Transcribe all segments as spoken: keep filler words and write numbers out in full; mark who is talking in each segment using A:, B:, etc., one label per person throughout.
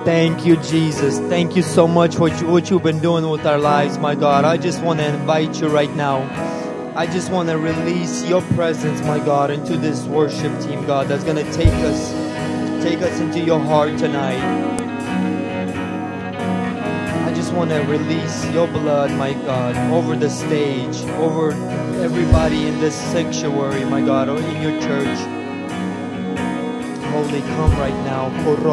A: Thank you, Jesus. Thank you so much for what, you, what you've been doing with our lives, my God. I just want to invite you right now. I just want to release your presence, my God, into this worship team, God, that's going to take us, take us into your heart tonight. I just want to release your blood, my God, over the stage, over everybody in this sanctuary, my God, or in your church. Holy, come right now.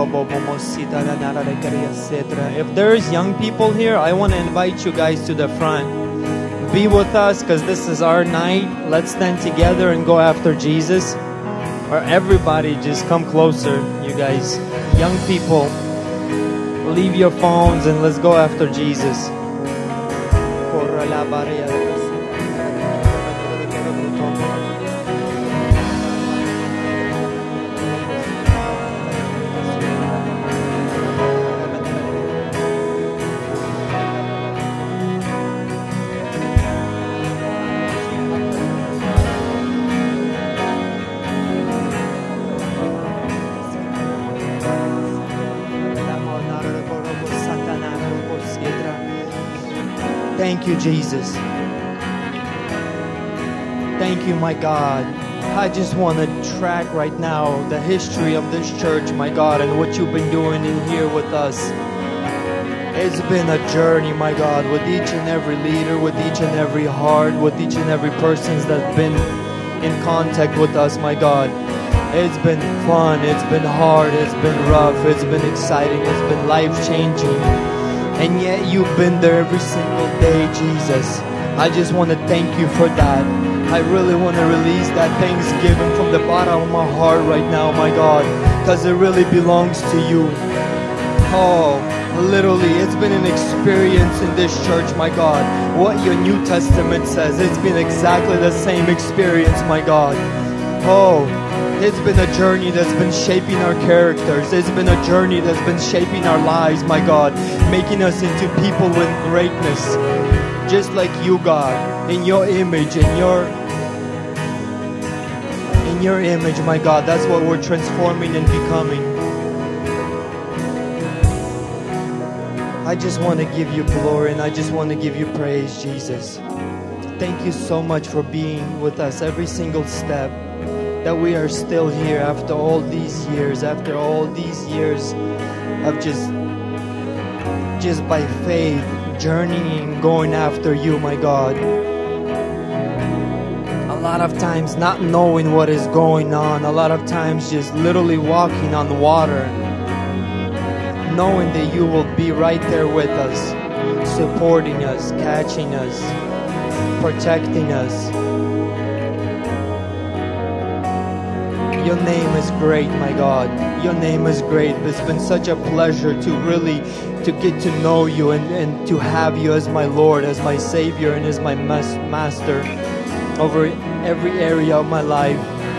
A: If there's young people here, I want to invite you guys to the front. Be with us, because this is our night. Let's stand together and go after Jesus. Or everybody, just come closer, you guys. Young people, leave your phones and let's go after Jesus. Thank you, Jesus. Thank you, my God. I just want to track right now the history of this church, my God, and what you've been doing in here with us. It's been a journey, my God, with each and every leader, with each and every heart, with each and every person that's been in contact with us, my God. It's been fun, it's been hard, it's been rough, it's been exciting, it's been life-changing. And yet you've been there every single day, Jesus. I just want to thank you for that. I really want to release that thanksgiving from the bottom of my heart right now, my God, because it really belongs to you. Oh, literally, it's been an experience in this church, my God. What your New Testament says, it's been exactly the same experience, my God. Oh, it's been a journey that's been shaping our characters. It's been a journey that's been shaping our lives, my God, making us into people with greatness, just like you, God, in your image, in your in your image, my God. That's what we're transforming and becoming. I just want to give you glory and I just want to give you praise, Jesus. Thank you so much for being with us every single step. That we are still here after all these years, after all these years of just, just by faith, journeying, going after you, my God. A lot of times not knowing what is going on, a lot of times just literally walking on water, knowing that you will be right there with us, supporting us, catching us, protecting us. Your name is great, my God. Your name is great. It's been such a pleasure to really to get to know you and, and to have you as my Lord, as my Savior, and as my mas- Master over every area of my life.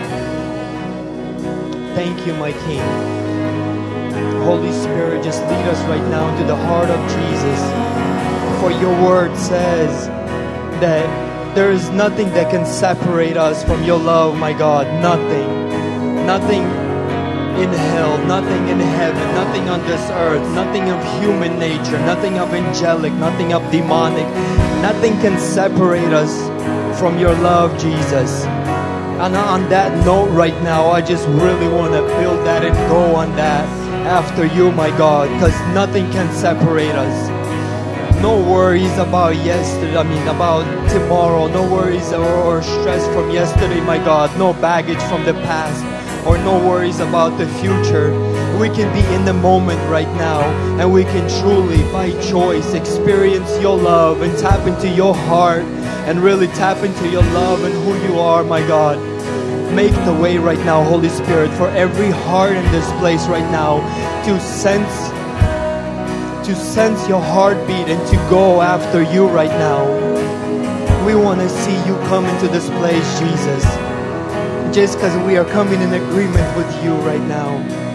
A: Thank you, my King. Holy Spirit, just lead us right now into the heart of Jesus. For your word says that there is nothing that can separate us from your love, my God. Nothing. Nothing in hell, nothing in heaven, nothing on this earth, nothing of human nature, nothing of angelic, nothing of demonic. Nothing can separate us from your love, Jesus. And on that note right now, I just really want to build that and go on that after you, my God, because nothing can separate us. No worries about yesterday, I mean about tomorrow, no worries or, or stress from yesterday, my God, no baggage from the past, or no worries about the future. We can be in the moment right now, and we can truly, by choice, experience your love and tap into your heart and really tap into your love and who you are, my God. Make the way right now, Holy Spirit, for every heart in this place right now to sense to sense your heartbeat and to go after you right now. We want to see you come into this place, Jesus. Just because we are coming in agreement with you right now.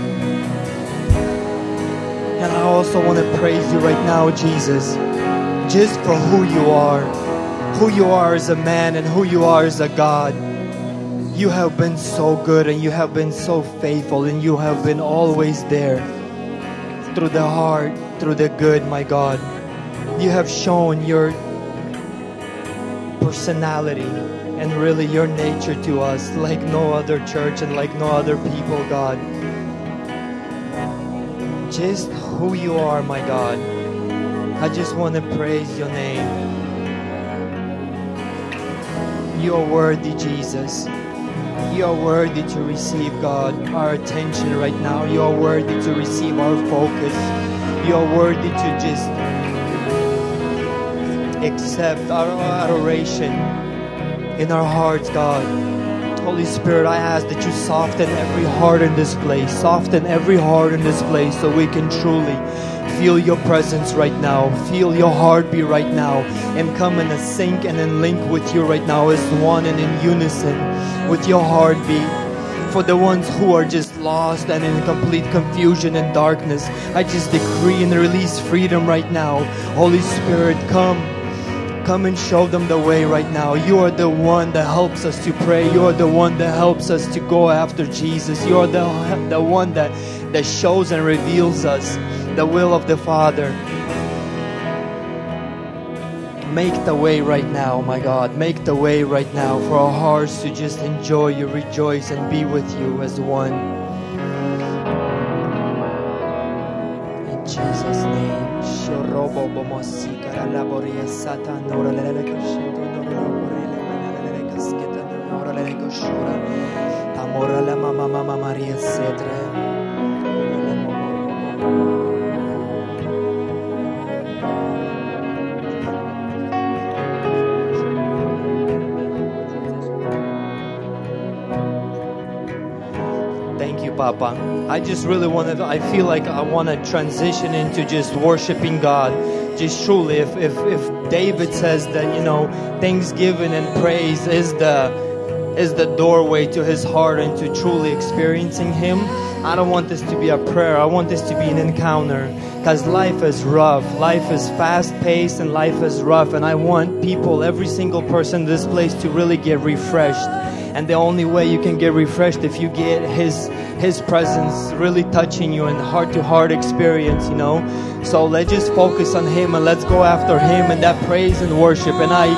A: And I also want to praise you right now, Jesus, just for who you are. Who you are as a man and who you are as a God. You have been so good and you have been so faithful and you have been always there. through the heart, through the good, my God. You have shown your personality and really your nature to us like no other church and like no other people, God. Just who you are, my God. I just want to praise your name. You are worthy, Jesus. You are worthy to receive, God, our attention right now. You are worthy to receive our focus. You are worthy to just accept our adoration in our hearts, God. Holy Spirit, I ask that you soften every heart in this place. Soften every heart in this place so we can truly feel your presence right now. Feel your heartbeat right now. And come in a sync and in link with you right now as one and in unison with your heartbeat. For the ones who are just lost and in complete confusion and darkness, I just decree and release freedom right now. Holy Spirit, come. Come and show them the way right now. You are the one that helps us to pray. You are the one that helps us to go after Jesus. You are the, the one that, that shows and reveals us the will of the Father. Make the way right now, my God. Make the way right now for our hearts to just enjoy you, rejoice, and be with you as one. In Jesus' name. Thank you, Papa. I just really want to, I feel like I want to transition into just worshiping God. Just truly, if, if, if David says that, you know, thanksgiving and praise is the, is the doorway to his heart and to truly experiencing Him, I don't want this to be a prayer. I want this to be an encounter. Because life is rough. Life is fast-paced and life is rough. And I want people, every single person in this place to really get refreshed. And the only way you can get refreshed if you get His His presence really touching you in heart-to-heart experience, you know. So let's just focus on Him and let's go after Him and that praise and worship. And I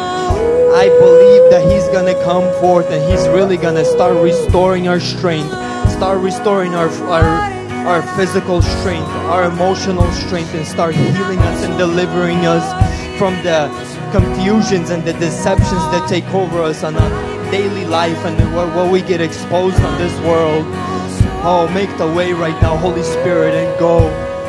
A: I believe that He's gonna come forth and He's really gonna start restoring our strength, start restoring our our our physical strength, our emotional strength, and start healing us and delivering us from the confusions and the deceptions that take over us on a daily life and what we get exposed on this world. Oh, make the way right now, Holy Spirit, and go.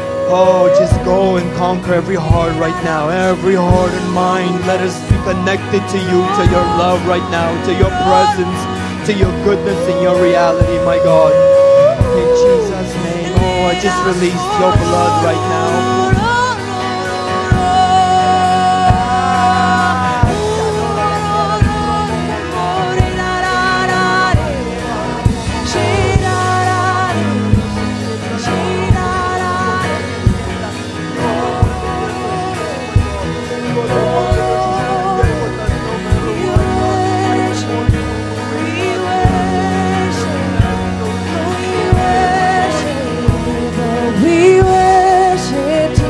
A: Oh, just go and conquer every heart right now, every heart and mind. Let us be connected to you, to your love right now, to your presence, to your goodness and your reality, my God. In Jesus' name, oh, I just release your blood right now.
B: We worship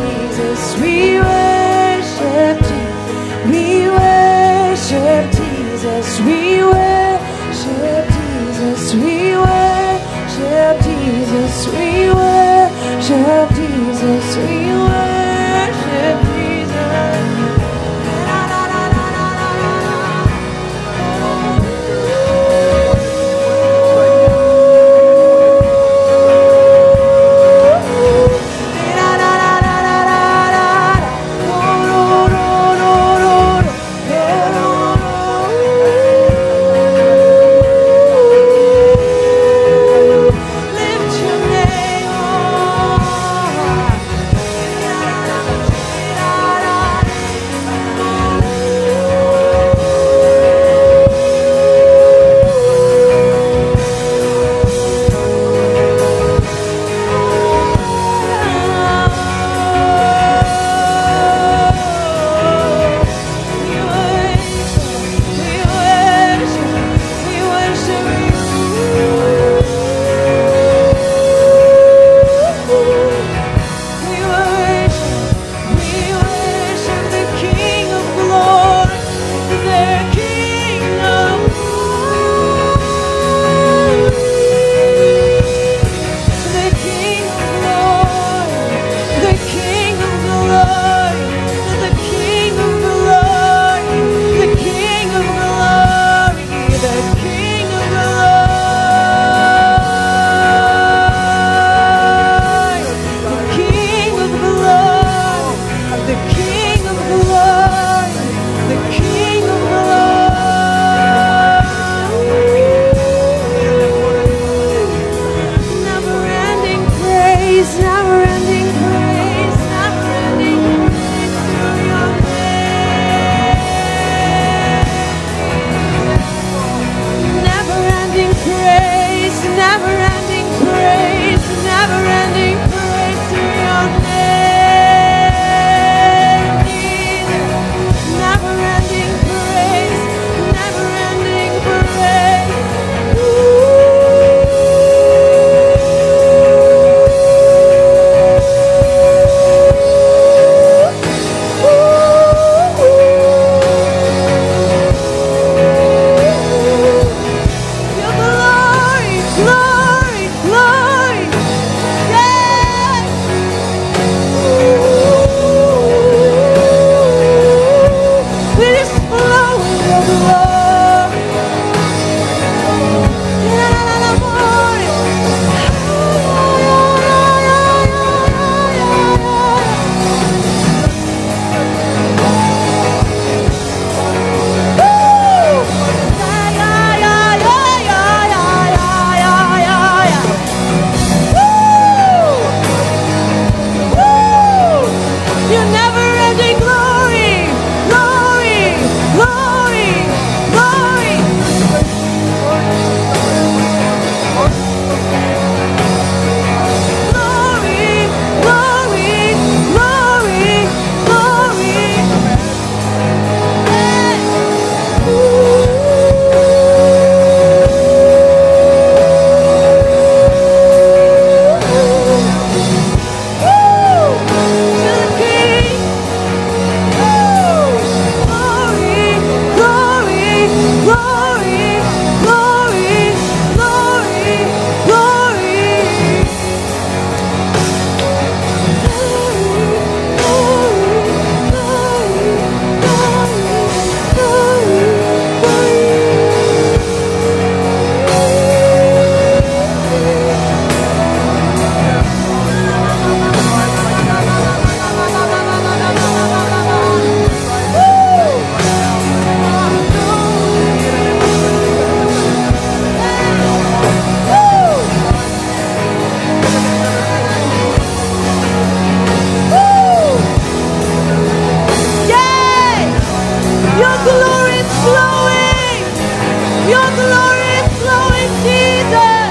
B: Your glory is flowing, Jesus.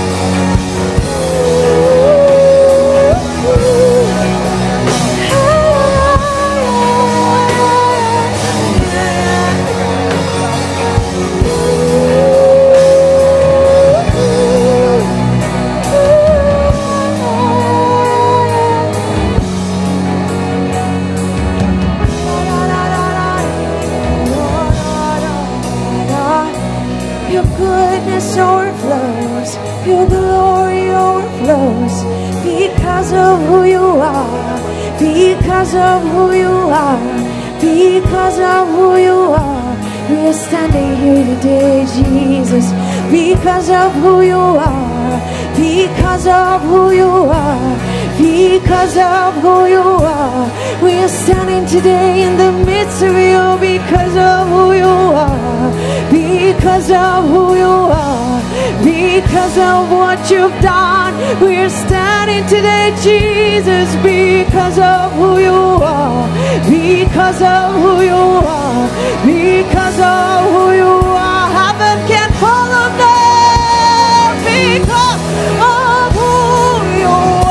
B: Your goodness overflows, your glory overflows, because of who you are, because of who you are, because of who you are. We are standing here today, Jesus, because of who you are, because of who you are, because of who you are. We are standing today in the midst of you because of who you are, because of who you are, because of what you've done. We are standing today, Jesus, because of who you are, because of who you are, because of who you are. Heaven can follow now because of who you are.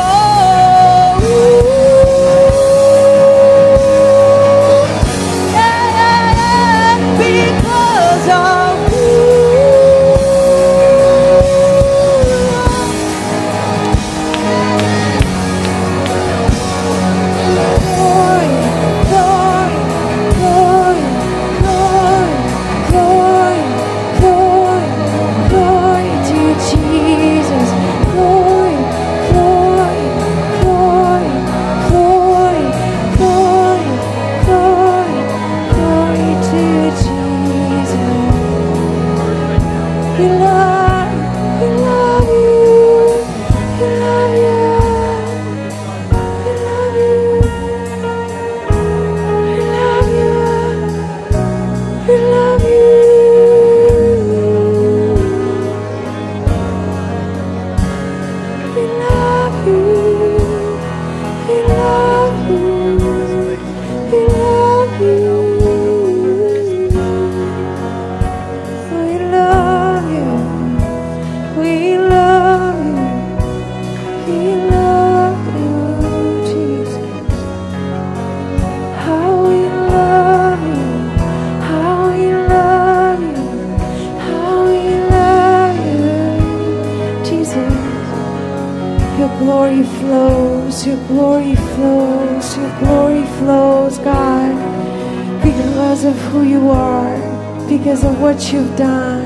B: Because of what you've done.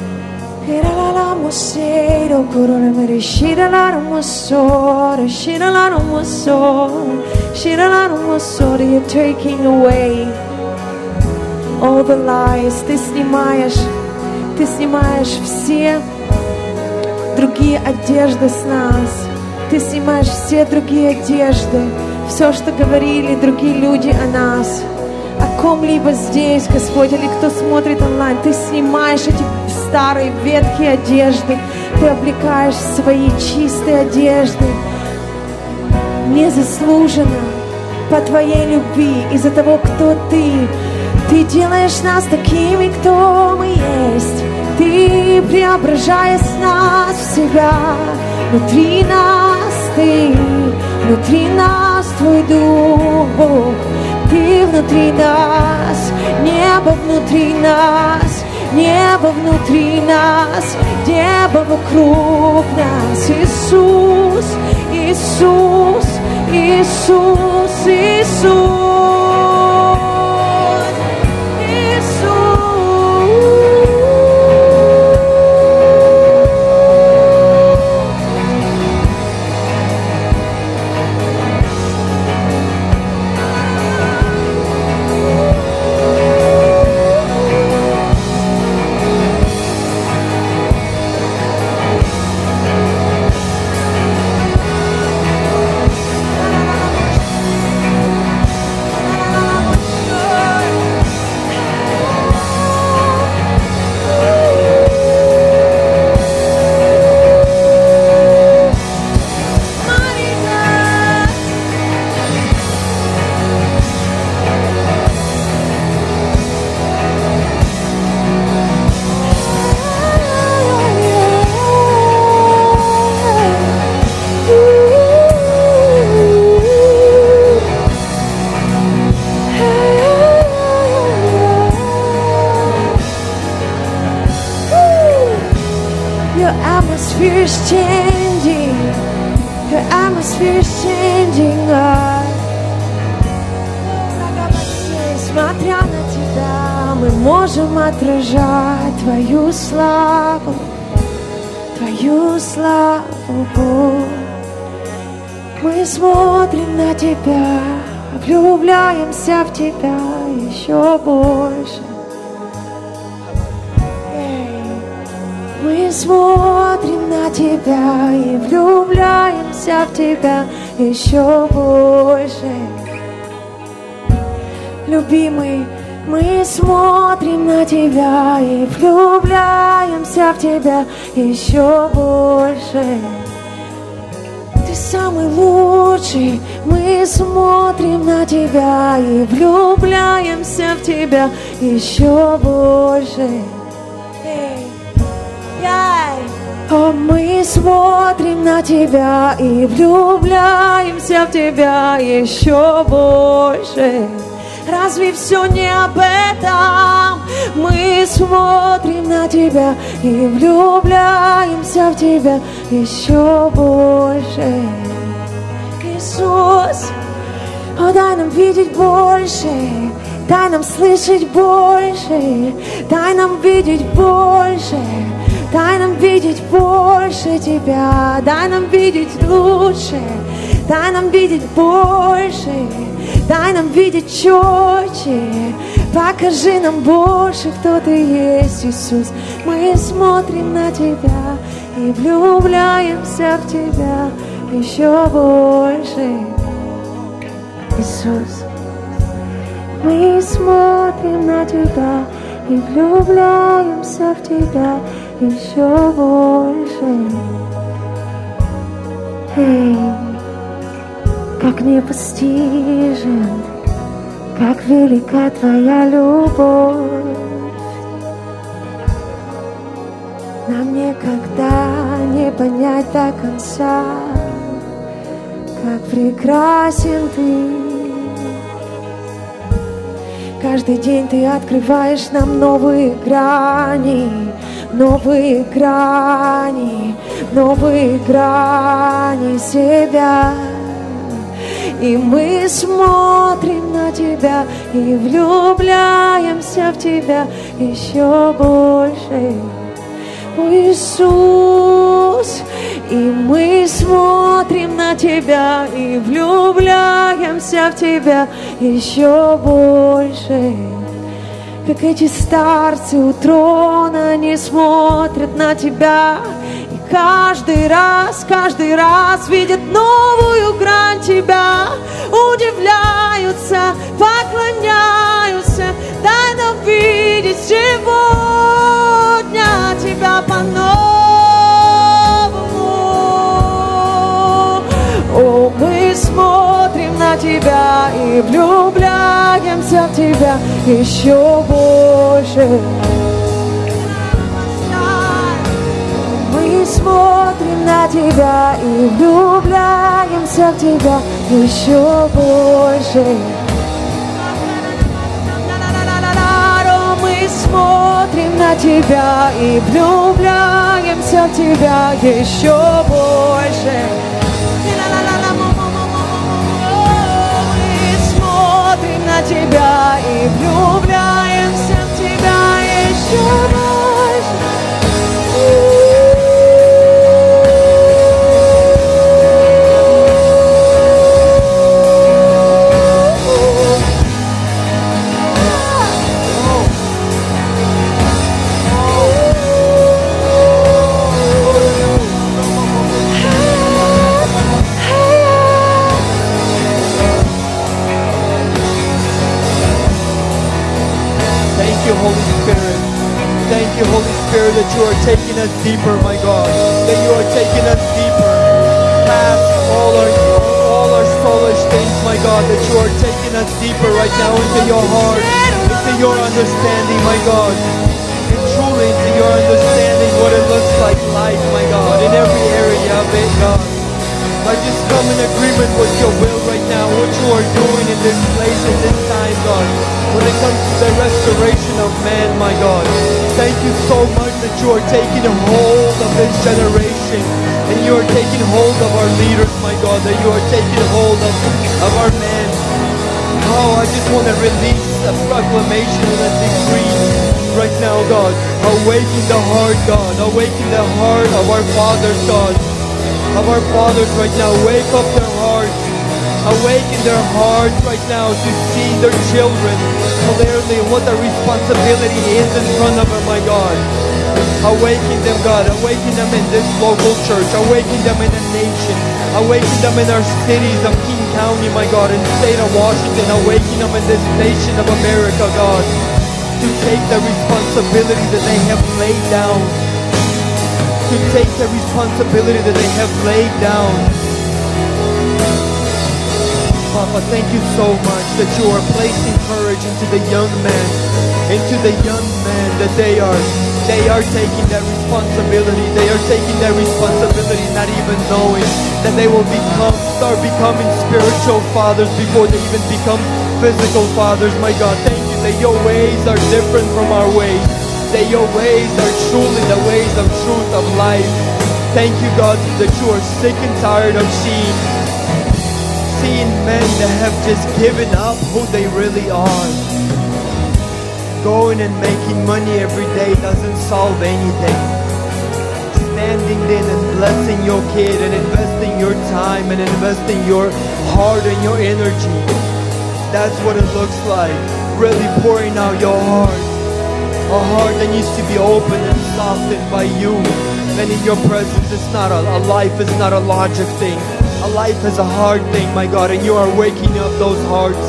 B: You're taking away all the lies. Ты снимаешь, ты снимаешь все другие одежды с нас. Ты снимаешь все другие одежды, все, что говорили другие люди о нас, о ком-либо здесь, Господь, или кто смотрит онлайн. Ты снимаешь эти старые ветхие одежды, ты облекаешь свои чистые одежды, незаслуженно, по Твоей любви, из-за того, кто Ты. Ты делаешь нас такими, кто мы есть. Ты преображаешь нас в себя. Внутри нас Ты, внутри нас Твой Дух, Бог. Ты внутри нас, небо внутри нас, небо внутри нас, небо вокруг нас. Иисус, Иисус, Иисус, Иисус. atmosphere is changing. Your atmosphere is changing, God. Смотря на Тебя, мы можем отражать Твою славу, Твою славу. Мы смотрим на Тебя, влюбляемся в Тебя еще больше. Мы смотрим на Тебя и влюбляемся в Тебя еще больше. Любимый, мы смотрим на Тебя и влюбляемся в Тебя еще больше. Ты самый лучший, мы смотрим на Тебя и влюбляемся в Тебя еще больше. О, мы смотрим на Тебя и влюбляемся в Тебя еще больше. Разве все не об этом? Мы смотрим на Тебя и влюбляемся в Тебя еще больше. Иисус, о, дай нам видеть больше, дай нам слышать больше, дай нам видеть больше. Дай нам видеть больше Тебя, дай нам видеть лучше, дай нам видеть больше, дай нам видеть четче. Покажи нам больше, кто Ты есть, Иисус. Мы смотрим на Тебя и влюбляемся в Тебя еще больше, Иисус. Мы смотрим на Тебя и влюбляемся в Тебя еще больше. Эй, как непостижен, как велика Твоя любовь. Нам никогда не понять до конца, как прекрасен Ты. Каждый день Ты открываешь нам новые грани, новые грани, новые грани себя. И мы смотрим на Тебя и влюбляемся в Тебя еще больше, о Иисус. И мы смотрим на Тебя и влюбляемся в Тебя еще больше. Как эти старцы у трона не смотрят на Тебя, и каждый раз, каждый раз видят новую грань Тебя, удивляются, поклоняются. Дай нам видеть сегодня Тебя по-новому. О, мы смотрим на Тебя и влюбляемся в Тебя еще больше. Мы смотрим на Тебя и влюбляемся в Тебя еще больше. Мы смотрим на Тебя и влюбляемся в Тебя еще больше. На Тебя и влюбляемся в Тебя еще больше.
A: Holy Spirit. Thank you, Holy Spirit, that you are taking us deeper, my God. That you are taking us deeper past all our all our soulish things, my God. That you are taking us deeper right now into your heart, into your understanding, my God. And truly into your understanding what it looks like life, my God, in every area of it, God. I just come in agreement with your will right now, what you are doing in this place, in this time, God. When it comes to the restoration of man, my God. Thank you so much that you are taking hold of this generation. And you are taking hold of our leaders, my God. That you are taking hold of, of our men. Oh, I just want to release a proclamation and a decree right now, God. Awaken the heart, God. Awaken the heart of our fathers, God. Of our fathers right now. Wake up their hearts. Awaken their hearts right now to see their children clearly what their responsibility is in front of them, my God. Awaken them, God. Awaken them in this local church. Awaken them in the nation. Awaken them in our cities of King County, my God, in the state of Washington. Awaken them in this nation of America, God, to take the responsibility that they have laid down. To take the responsibility that they have laid down. Papa, thank you so much that you are placing courage into the young men, into the young men that they are, they are taking that responsibility. They are taking that responsibility, not even knowing that they will become, start becoming spiritual fathers before they even become physical fathers. My God, thank you that your ways are different from our ways. That your ways are truly the ways of truth, of life. Thank you, God, that you are sick and tired of seeing Seeing men that have just given up who they really are. Going and making money every day doesn't solve anything. Standing in and blessing your kid and investing your time and investing your heart and your energy. That's what it looks like. Really pouring out your heart. A heart that needs to be opened and softened by you. And in your presence, it's not a, a life, it's not a logic thing. A life is a hard thing, my God, and you are waking up those hearts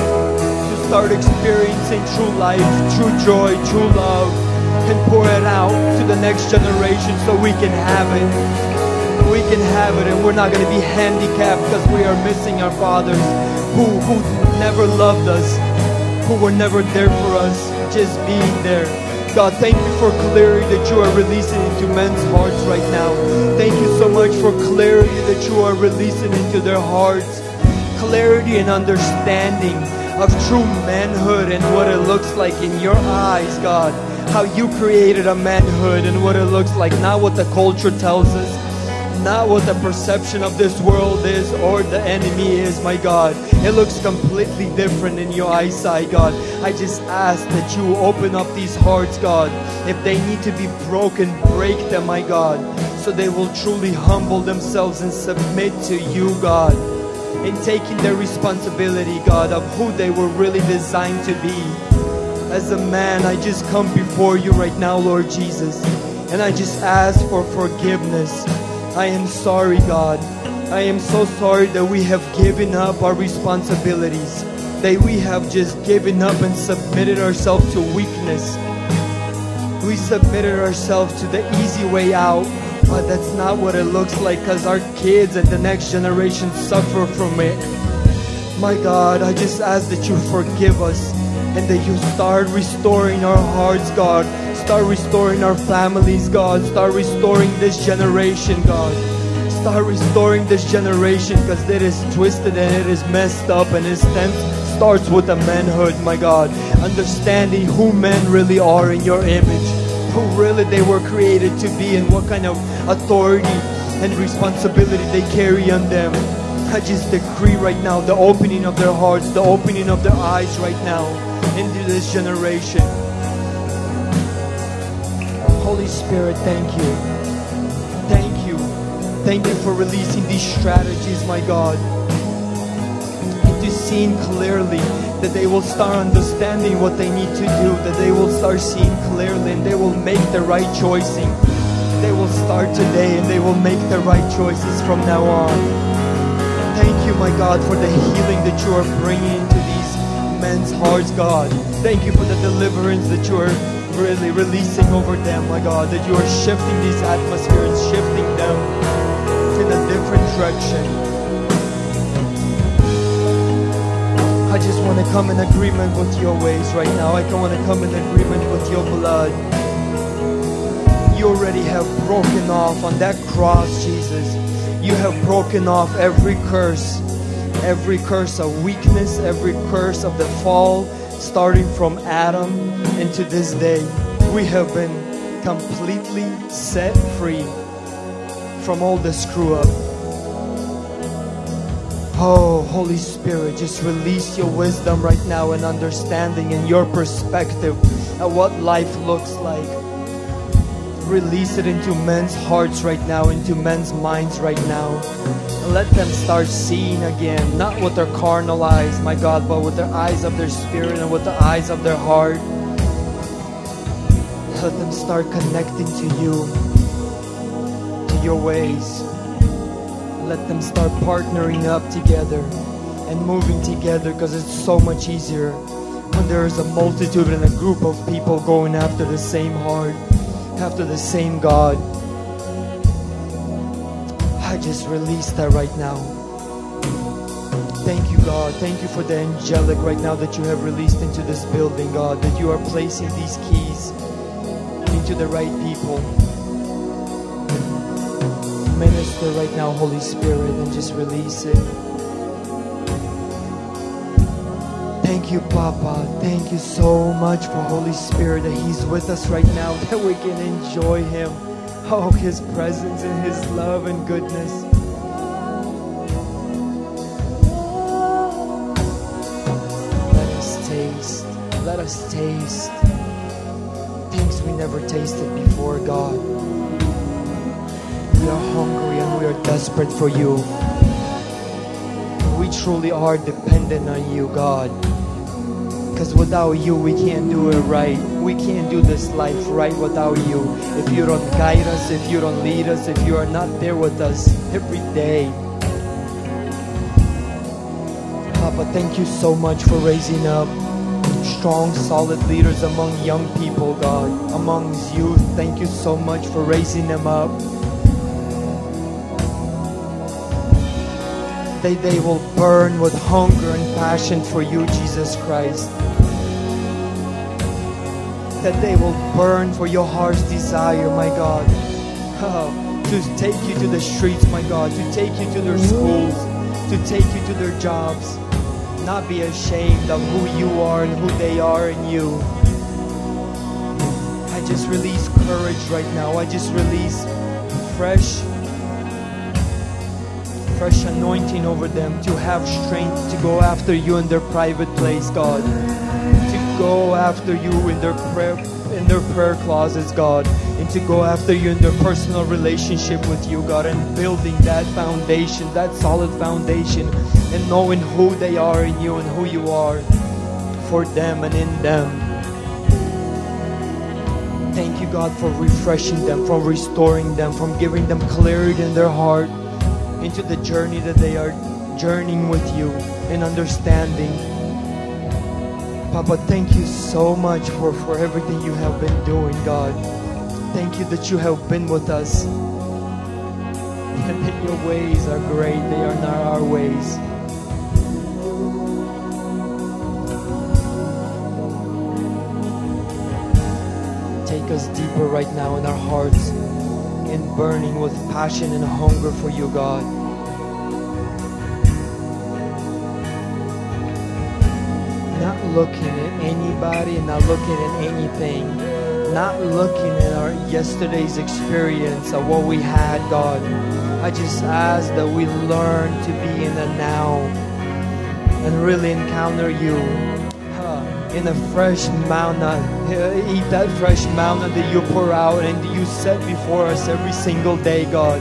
A: to start experiencing true life, true joy, true love, and pour it out to the next generation so we can have it. We can have it, and we're not going to be handicapped because we are missing our fathers who, who never loved us, who were never there for us, just being there. God, thank you for clarity that you are releasing into men's hearts right now. Thank you so much for clarity that you are releasing into their hearts. Clarity and understanding of true manhood and what it looks like in your eyes, God. How you created a manhood and what it looks like. Not what the culture tells us. Not what the perception of this world is or the enemy is, my God. It looks completely different in your eyesight, God. I just ask that you open up these hearts, God. If they need to be broken, break them, my God. So they will truly humble themselves and submit to you, God. In taking their responsibility, God, of who they were really designed to be. As a man, I just come before you right now, Lord Jesus. And I just ask for forgiveness. I am sorry, God. I am so sorry that we have given up our responsibilities. That we have just given up and submitted ourselves to weakness. We submitted ourselves to the easy way out. But that's not what it looks like, because our kids and the next generation suffer from it. My God, I just ask that you forgive us and that you start restoring our hearts, God. Start restoring our families, God. Start restoring this generation, God. Start restoring this generation, because it is twisted and it is messed up, and it starts with the manhood, my God. Understanding who men really are in your image, who really they were created to be, and what kind of authority and responsibility they carry on them. I just decree right now the opening of their hearts, the opening of their eyes right now into this generation. Holy Spirit, thank you. Thank you. Thank you for releasing these strategies, my God. Into seeing clearly, that they will start understanding what they need to do, that they will start seeing clearly, and they will make the right choicing. They will start today and they will make the right choices from now on. Thank you, my God, for the healing that you are bringing into these men's hearts, God. Thank you for the deliverance that you are really releasing over them, my God, that you are shifting these atmospheres, shifting them in a different direction. I just want to come in agreement with your ways right now. I want to come in agreement with your blood. You already have broken off on that cross, Jesus. You have broken off every curse. every curse of weakness, every curse of the fall, starting from Adam into this day. We have been completely set free from all the screw up. Oh, Holy Spirit, just release your wisdom right now and understanding and your perspective at what life looks like. Release it into men's hearts right now, into men's minds right now. And let them start seeing again, not with their carnal eyes, my God, but with their eyes of their spirit and with the eyes of their heart. Let them start connecting to you, to your ways. Let them start partnering up together and moving together, because it's so much easier when there is a multitude and a group of people going after the same heart, after the same God. I just release that right now. Thank you, God. Thank you for the angelic right now that you have released into this building, God, that you are placing these keys into the right people. Minister right now, Holy Spirit, and just release it. Thank you, Papa. Thank you so much for Holy Spirit, that He's with us right now, that we can enjoy Him. Oh, His presence and His love and goodness. Let us taste. Let us taste things we never tasted before, God. We are hungry and we are desperate for you. We truly are dependent on you, God. Because without you, we can't do it right. We can't do this life right without you. If you don't guide us, if you don't lead us, if you are not there with us every day. Papa, thank you so much for raising up strong, solid leaders among young people, God, among youth. Thank you so much for raising them up. They, they will burn with hunger and passion for you, Jesus Christ. That they will burn for your heart's desire, my God. Oh, to take you to the streets, my God. To take you to their schools. To take you to their jobs. Not be ashamed of who you are and who they are in you. I just release courage right now. I just release fresh fresh anointing over them, to have strength to go after you in their private place, God, to go after you in their prayer in their prayer closets, God, and to go after you in their personal relationship with you, God, and building that foundation, that solid foundation, and knowing who they are in you and who you are for them and in them. Thank you, God, for refreshing them, for restoring them, from giving them clarity in their heart into the journey that they are journeying with you in understanding. Papa, thank you so much for, for everything you have been doing, God. Thank you that you have been with us. And that your ways are great. They are not our ways. Take us deeper right now in our hearts, in burning with passion and hunger for you, God. Not looking at anybody, not looking at anything, not looking at our yesterday's experience of what we had, God. I just ask that we learn to be in the now and really encounter you in a fresh manna. Eat that fresh manna that you pour out and you set before us every single day, God.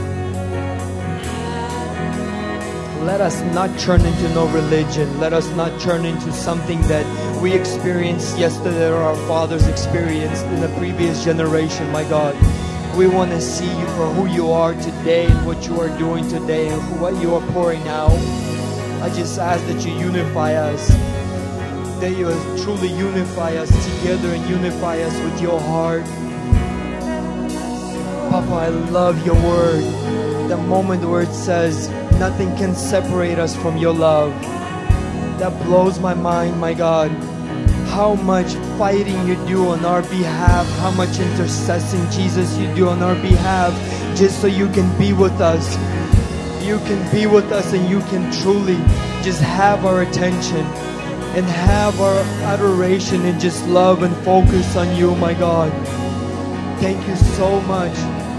A: Let us not turn into no religion. Let us not turn into something that we experienced yesterday or our fathers experienced in the previous generation, my God. We want to see you for who you are today and what you are doing today and what you are pouring out. I just ask that you unify us, that you truly unify us together and unify us with your heart. Papa, I love your word. The moment where it says, nothing can separate us from your love. That blows my mind, my God. How much fighting you do on our behalf. How much intercessing, Jesus, you do on our behalf. Just so you can be with us. You can be with us and you can truly just have our attention and have our adoration and just love and focus on you, my God. Thank you so much.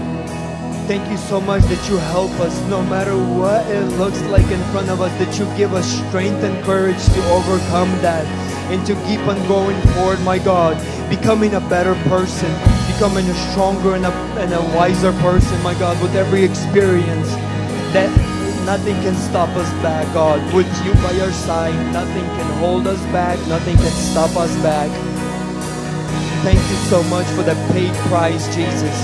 A: Thank you so much that you help us no matter what it looks like in front of us, that you give us strength and courage to overcome that and to keep on going forward, my God, becoming a better person, becoming a stronger and a, and a wiser person, my God, with every experience, that nothing can stop us back, God. With you by our side, nothing can hold us back, nothing can stop us back. Thank you so much for the paid price, Jesus.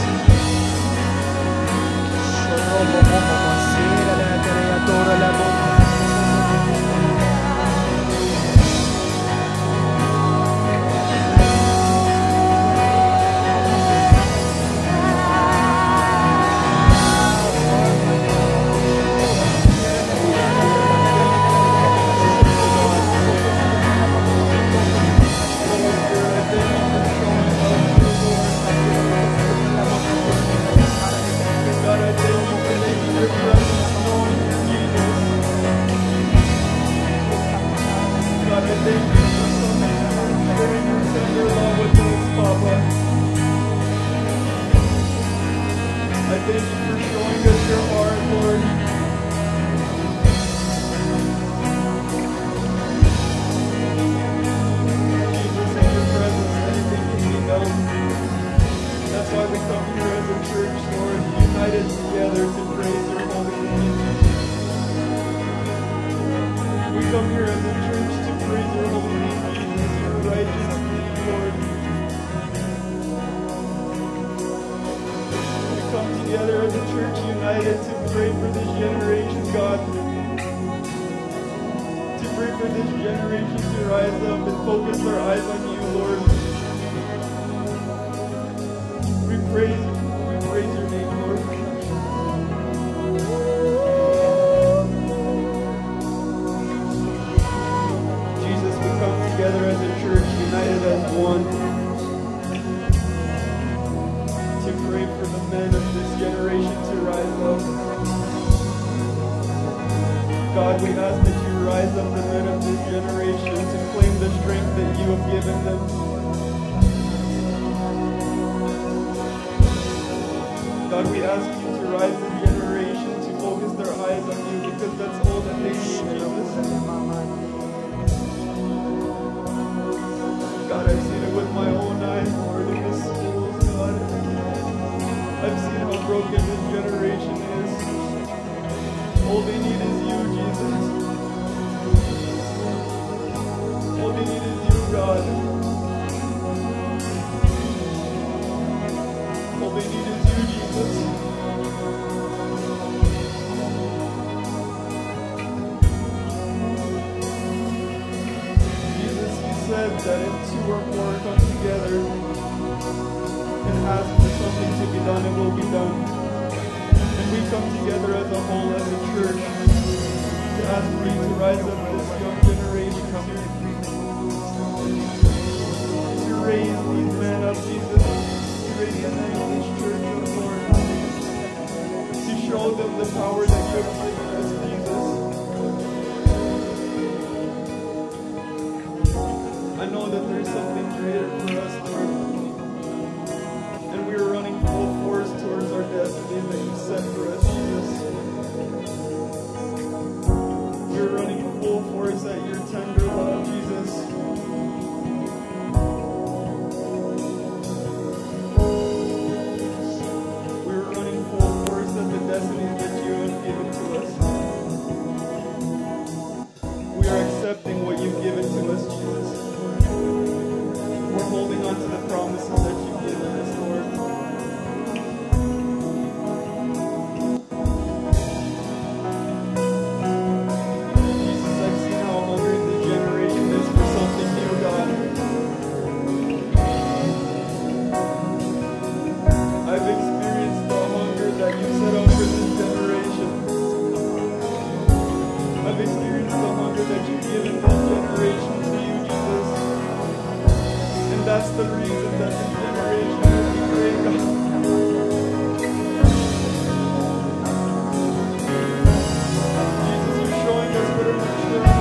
C: Jesus, you're showing us what a mature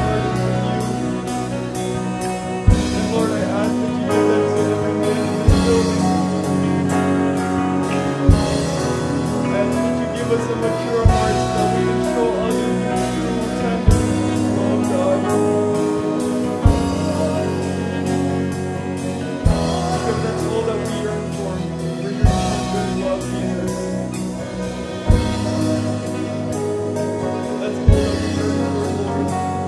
C: mature hearts that we can show others your true, tender love, God. Because that's all that we yearn for, for your true, good love, Jesus. That's all that we yearn for, Lord.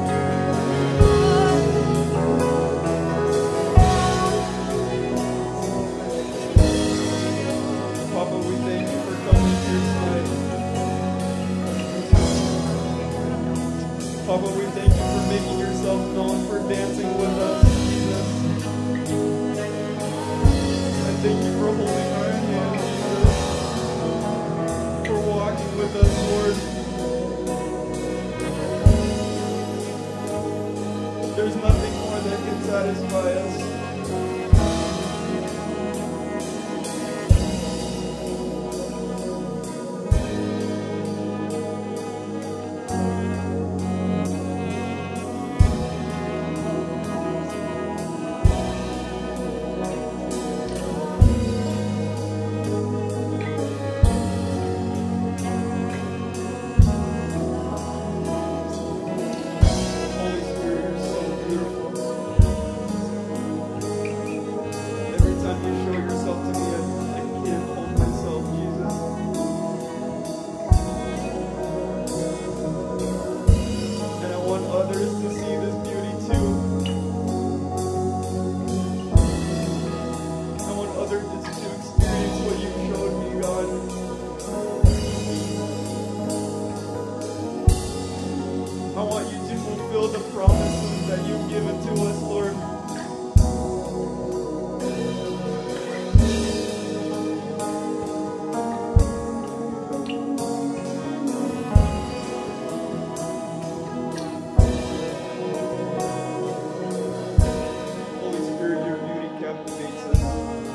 C: Papa, we thank you for coming here tonight. Papa, we thank you for making yourself known, for dancing with us, Jesus. And thank you for holding our hand, Jesus. For walking with us, Lord. There's nothing more that can satisfy us. Holy Spirit, you're so beautiful. Every time you show yourself to me, I, I can't hold myself, Jesus. And I want others to see this beauty too. I want others to experience what you showed me, God. I want you to fulfill the promises that you've given to us, Lord. Holy Spirit, your beauty captivates us.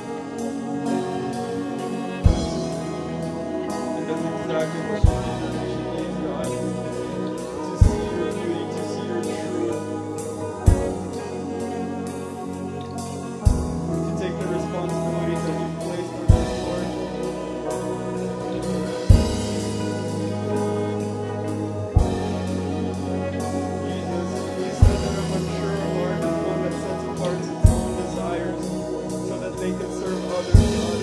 C: And that's exactly what your generation needs, God. To see your beauty, to see your truth. To take the responsibility that you've placed on us, Lord. Jesus, you said that a mature heart is one that sets apart its own desires so that they can serve others, God.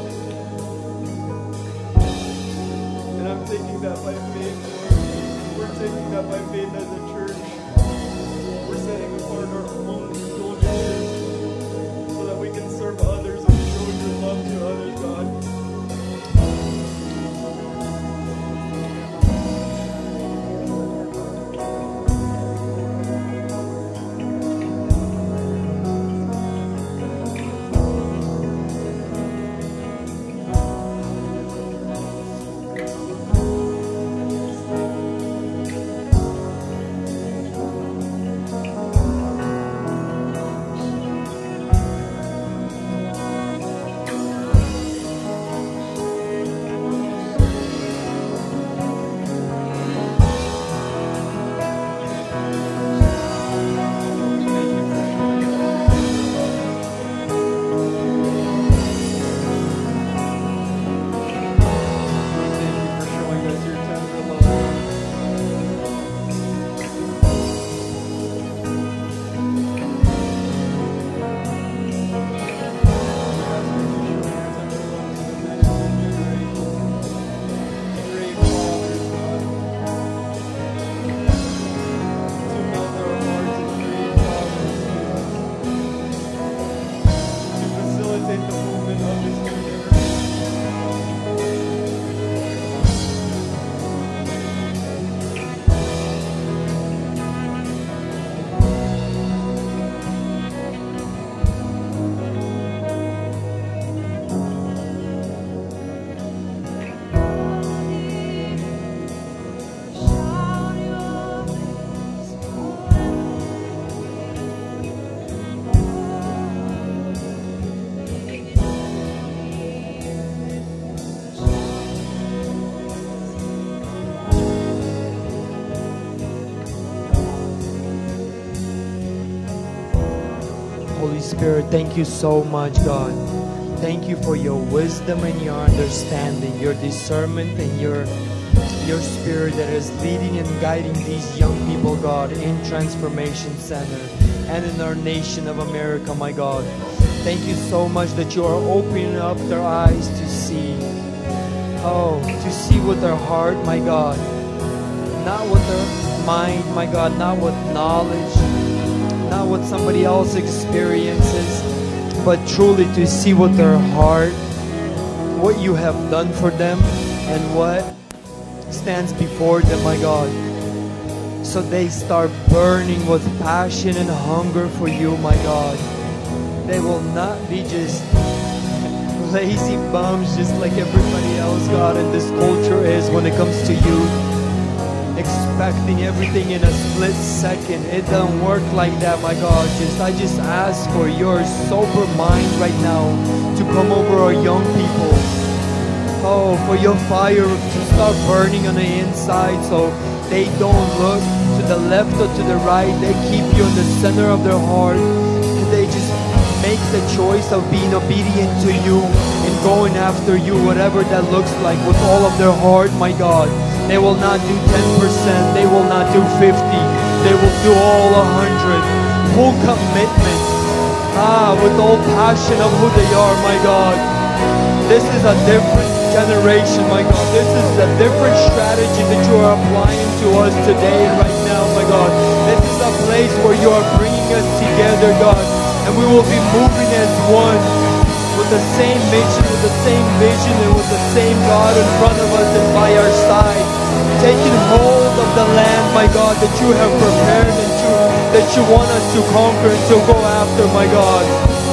C: And I'm taking that by faith, Lord. We're taking that by faith as a church. We're setting apart our own indulgences so that we can serve others and show your love to others, God.
A: Holy Spirit, thank you so much, God. Thank you for your wisdom and your understanding, your discernment and your your Spirit that is leading and guiding these young people, God, in Transformation Center and in our nation of America, my God. Thank you so much that you are opening up their eyes to see. Oh, to see with their heart, my God. Not with their mind, my God, not with knowledge, not what somebody else experiences, but truly to see with their heart what you have done for them and what stands before them, my God. So they start burning with passion and hunger for you, my God. They will not be just lazy bums just like everybody else, God, and this culture is when it comes to you. Expecting everything in a split second. It doesn't work like that, my God. Just I just ask for your sober mind right now to come over our young people. Oh, for your fire to start burning on the inside so they don't look to the left or to the right. They keep you in the center of their heart. And they just make the choice of being obedient to you and going after you, whatever that looks like, with all of their heart, my God. They will not do ten percent. They will not do fifty. They will do all one hundred. Full commitment. Ah, with all passion of who they are, my God. This is a different generation, my God. This is a different strategy that you are applying to us today and right now, my God. This is a place where you are bringing us together, God. And we will be moving as one, with the same mission, with the same vision, and with the same God in front of us and by our side. Taking hold of the land, my God, that you have prepared and to, that you want us to conquer and to go after, my God.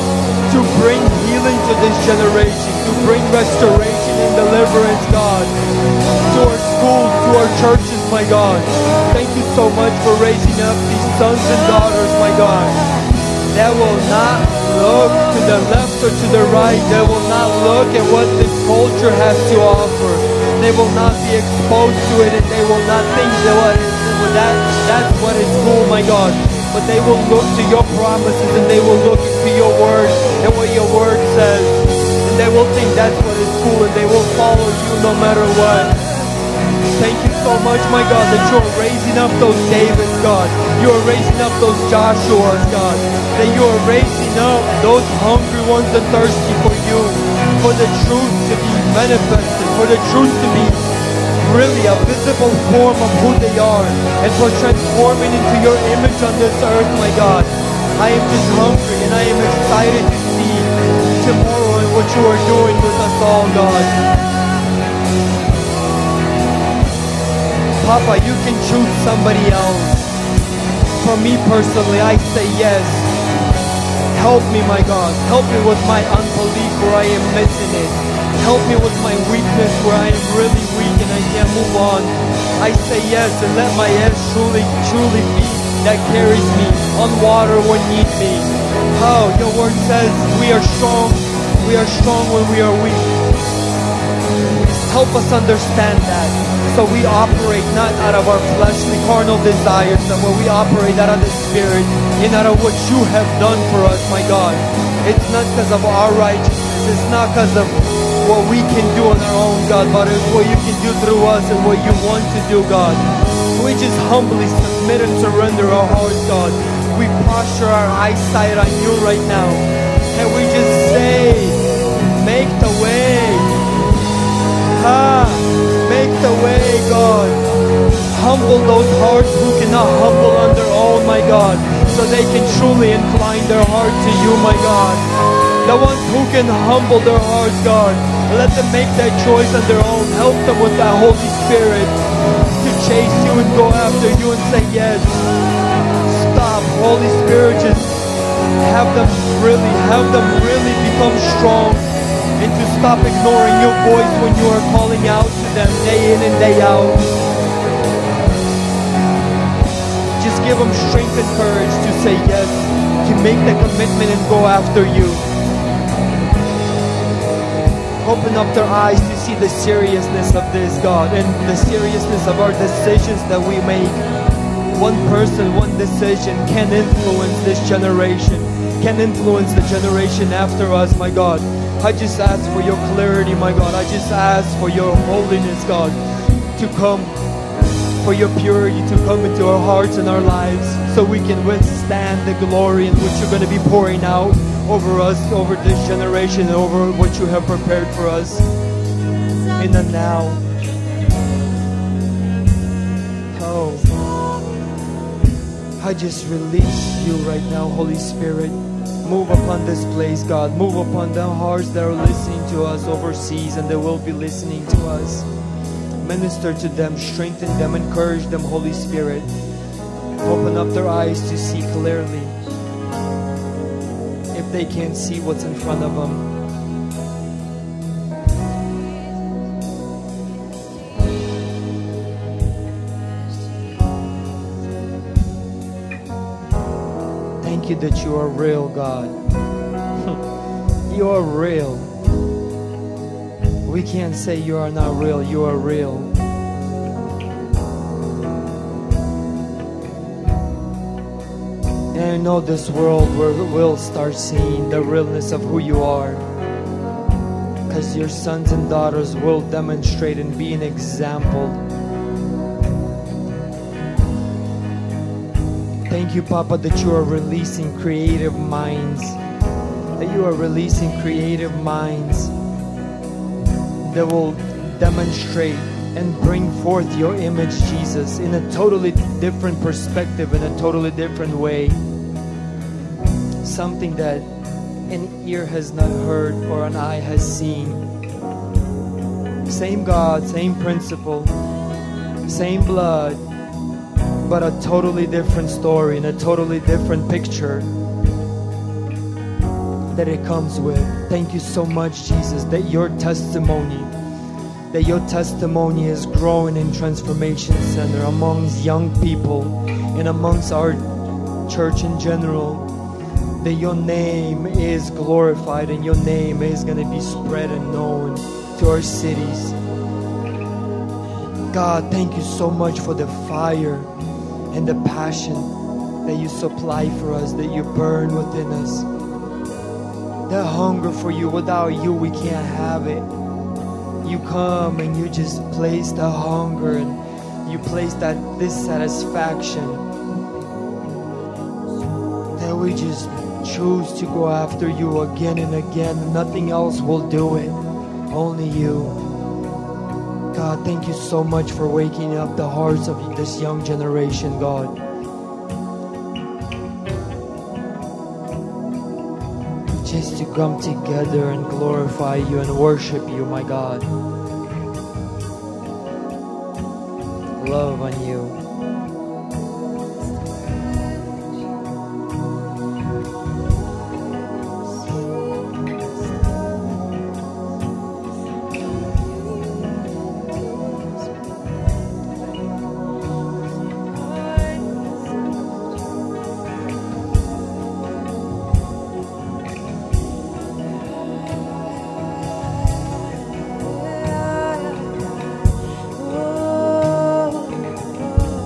A: To bring healing to this generation, to bring restoration and deliverance, God. To our schools, to our churches, my God. Thank you so much for raising up these sons and daughters, my God. That will not look to the left or to the right. They will not look at what this culture has to offer. They will not be exposed to it, and they will not think that what is, well, that, that's what is cool, my God. But they will look to your promises, and they will look into your word and what your word says. And they will think that's what is cool, and they will follow you no matter what. Thank you so much, my God, that you are raising up those Davids, God. You are raising up those Joshuas, God. That you are raising up those hungry ones and thirsty for you. For the truth to be manifested. For the truth to be really a visible form of who they are. And for transforming into your image on this earth, my God. I am just hungry and I am excited to see tomorrow and what you are doing with us all, God. Papa, you can choose somebody else. For me personally, I say yes. Help me, my God. Help me with my unbelief where I am missing it. Help me with my weakness where I am really weak and I can't move on. I say yes, and let my yes truly, truly be that carries me on water when need be. Oh, your word says we are strong. We are strong when we are weak. Help us understand that. So we operate not out of our fleshly carnal desires, but when we operate out of the Spirit and out of what you have done for us, my God. It's not because of our righteousness. It's not because of what we can do on our own, God, but it's what you can do through us and what you want to do, God. We just humbly submit and surrender our hearts, God. We posture our eyesight on you right now. And we just say, make the way. Ah, make the way, God. Humble those hearts who cannot humble on their own, my God, so they can truly incline their heart to you, my God. The ones who can humble their hearts, God, let them make that choice on their own. Help them with that Holy Spirit to chase you and go after you and say yes. Stop, Holy Spirit, just have them really, have them really become strong. And to stop ignoring your voice when you are calling out to them day in and day out. Just give them strength and courage to say yes, to make the commitment and go after you. Open up their eyes to see the seriousness of this, God, and the seriousness of our decisions that we make. One person, one decision can influence this generation, can influence the generation after us, my God. I just ask for your clarity, my God. I just ask for your holiness, God, to come, for your purity to come into our hearts and our lives, so we can withstand the glory in which you're going to be pouring out over us, over this generation, and over what you have prepared for us in the now. Oh, I just release you right now, Holy Spirit. Move upon this place, God. Move upon the hearts that are listening to us overseas and that will be listening to us. Minister to them, strengthen them, encourage them, Holy Spirit. Open up their eyes to see clearly if they can't see what's in front of them. Thank you that you are real, God. You are real. We can't say you are not real. You are real. And I know this world will start seeing the realness of who you are, because your sons and daughters will demonstrate and be an example. Thank you, Papa, that you are releasing creative minds, that you are releasing creative minds that will demonstrate and bring forth your image, Jesus, in a totally different perspective, in a totally different way. Something that an ear has not heard or an eye has seen. Same God, same principle, same blood, but a totally different story and a totally different picture that it comes with. Thank you so much, Jesus, that your testimony, that your testimony is growing in Transformation Center amongst young people and amongst our church in general, that your name is glorified and your name is going to be spread and known to our cities. God, thank you so much for the fire and the passion that you supply for us, that you burn within us. The hunger for you. Without you, we can't have it. You come and you just place the hunger and you place that dissatisfaction, that we just choose to go after you again and again. Nothing else will do it. Only you. God, thank you so much for waking up the hearts of this young generation, God. Just to come together and glorify you and worship you, my God. Love on you.
B: Oh,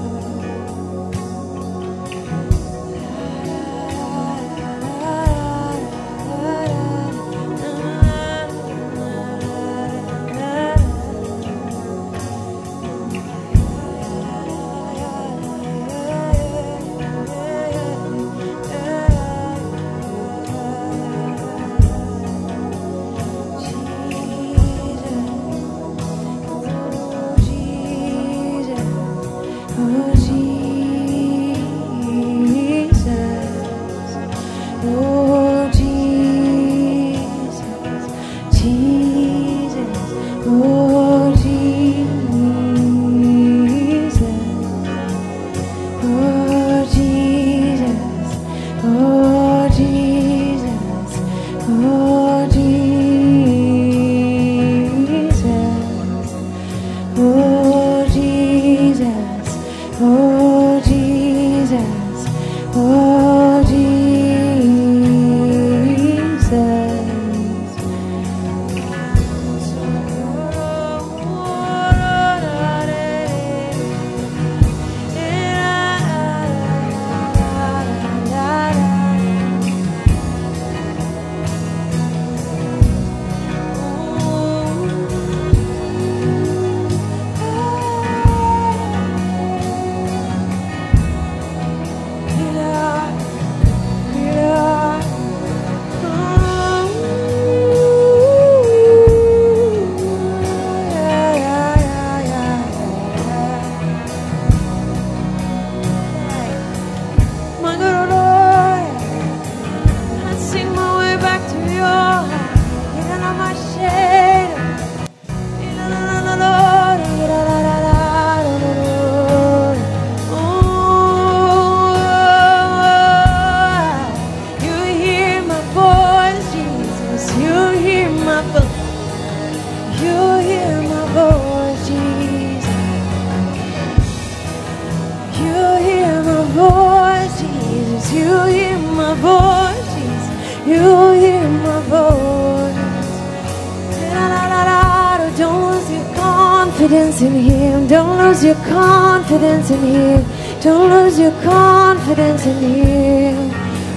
B: confidence in Him. Don't lose your confidence in Him. Don't lose your confidence in Him.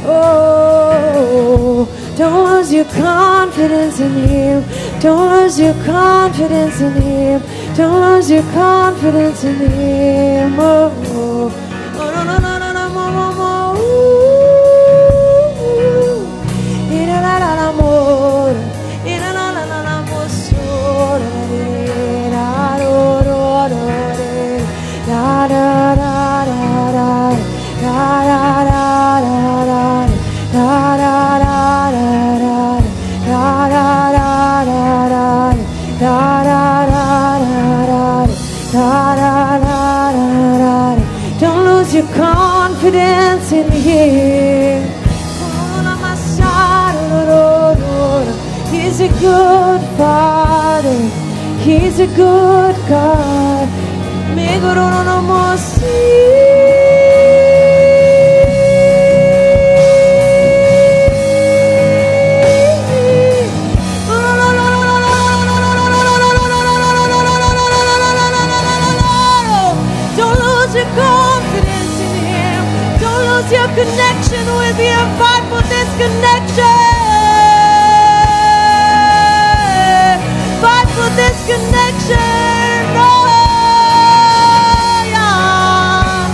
B: Oh, don't lose your confidence in Him. Don't lose your confidence in Him. Don't lose your confidence in Him. Oh, oh, no, no, no, no, no, no, no, no. Don't lose your confidence in Him. He's a good Father. He's a good God. Don't lose your confidence in Him. Don't lose your connection with Him. Fight for this connection. Fight for this connection. Oh, yeah.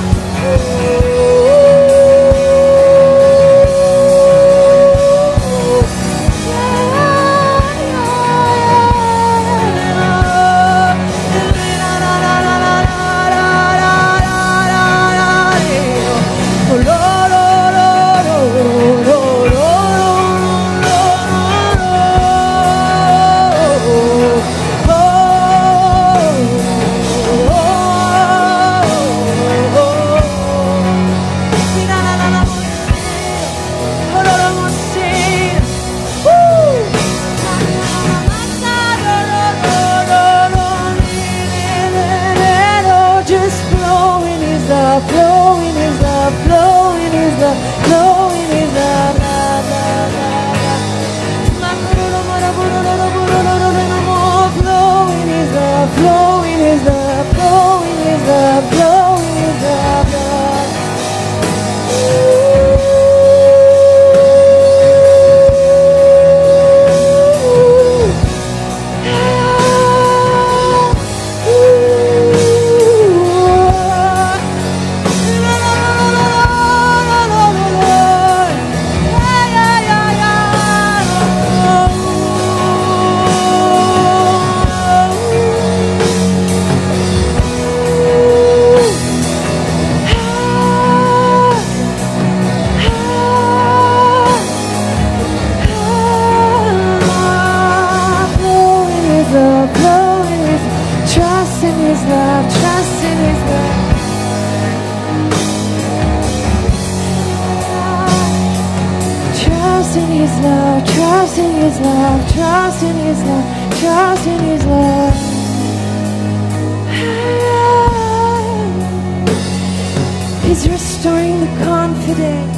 B: He's restoring the confidence.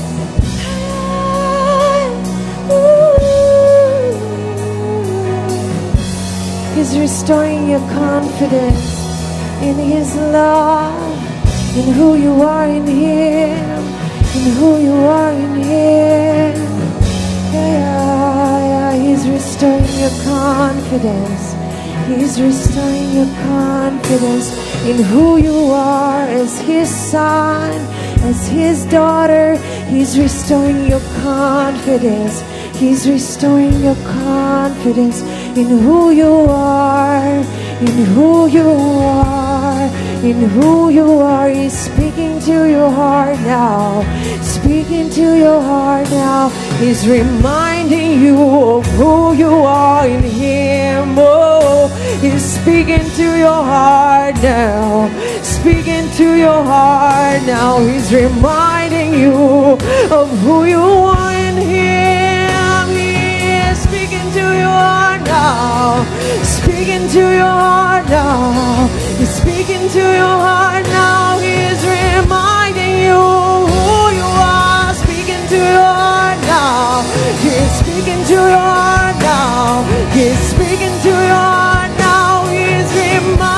B: He's restoring your confidence in His love, in who you are in Him, in who you are in Him. Yeah, yeah, He's restoring your confidence. He's restoring your confidence in who you are as His son, as His daughter. He's restoring your confidence. He's restoring your confidence in who you are, in who you are, in who you are. He's speaking to your heart now, speaking to your heart now. He's reminding you of who you are in Him. Oh, He's speaking to your heart now, speaking to your heart now. He's reminding you of who you are in Him. He is speaking to your heart now, speaking to your heart now. He's speaking to your heart now. He is reminding you who you are, speaking to your heart now. He's speaking to your heart now. He's speaking to your heart now. He's reminding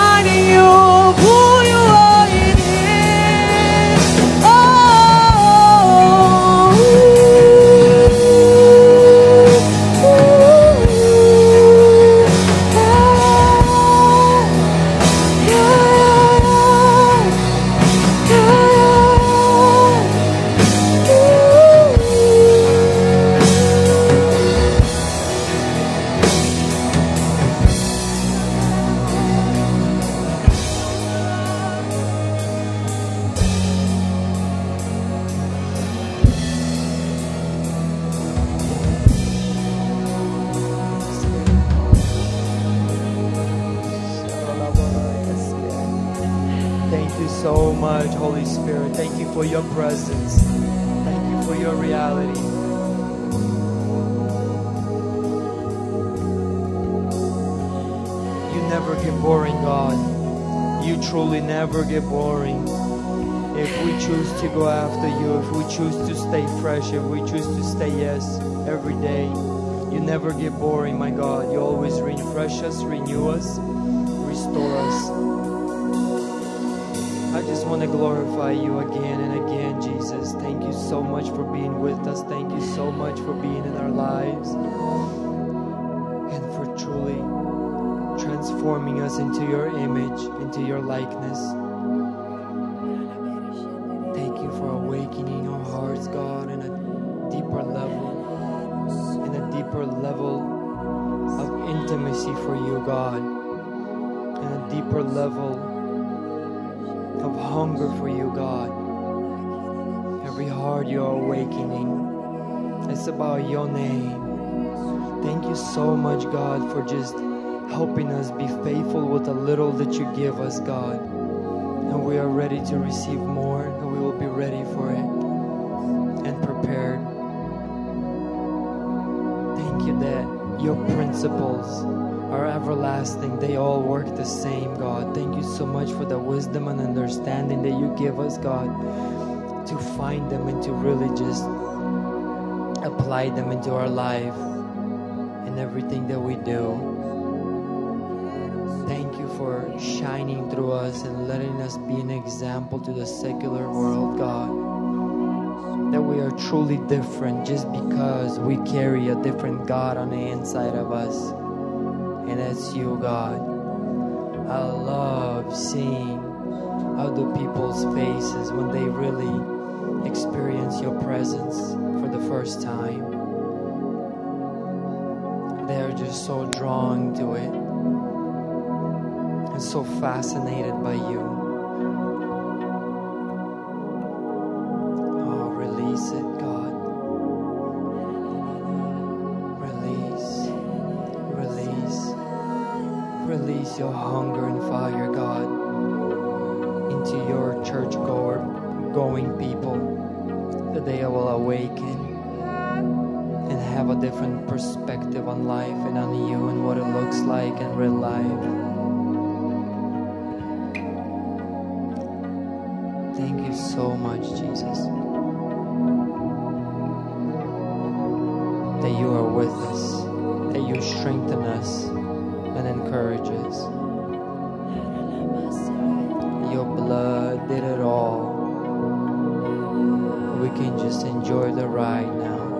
A: you so much, Holy Spirit. Thank you for your presence. Thank you for your reality. You never get boring, God. You truly never get boring. If we choose to go after you, if we choose to stay fresh, if we choose to stay yes every day, you never get boring, my God. You always refresh us, renew us, restore us. I just want to glorify you again and again, Jesus. Thank you so much for being with us. Thank you so much for being in our lives and for truly transforming us into your image, into your likeness. Thank you for awakening our hearts, God, in a deeper level, in a deeper level of intimacy for you, God, in a deeper level of hunger for you, God. Every heart you are awakening, it's about your name. Thank you so much, God, for just helping us be faithful with the little that you give us, God. And we are ready to receive more, and we will be ready for it and prepared. Thank you that your principles are everlasting. They all work the same, God. Thank you so much for the wisdom and understanding that you give us, God, to find them and to really just apply them into our life in everything that we do. Thank you for shining through us and letting us be an example to the secular world, God. That we are truly different just because we carry a different God on the inside of us. And that's you, God. I love seeing other people's faces when they really experience your presence for the first time. They're just so drawn to it and so fascinated by you. Oh, release it, God. Release your hunger and fire, God, into your church-goer going people, that they will awaken and have a different perspective on life and on you and what it looks like in real life. Thank you so much, Jesus, that you are with us, that you strengthen us and encourage us. Your blood did it all. We can just enjoy the ride now.